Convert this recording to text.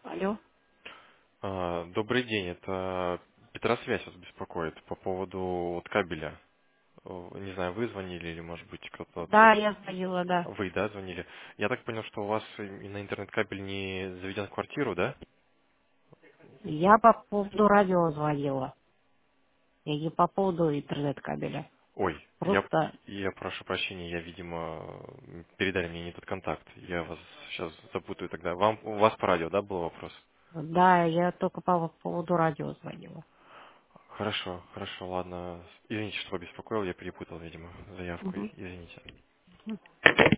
Алло. Добрый день, это Петросвязь вас беспокоит по поводу вот кабеля. Не знаю, вы звонили или, может быть, кто-то Да, оттуда. я звонила, да. Вы, да, звонили? Я так понял, что у вас и на интернет-кабель не заведен в квартиру, да? Я по поводу радио звонила. Я не по поводу интернет-кабеля. Ой, Просто, я прошу прощения, я, видимо, передали мне не тот контакт. Я вас сейчас запутаю тогда. У вас по радио, да, был вопрос? да, я только по поводу радио звонила. Хорошо, хорошо, ладно. Извините, что побеспокоил, я перепутал, видимо, заявку. Мгм. Извините.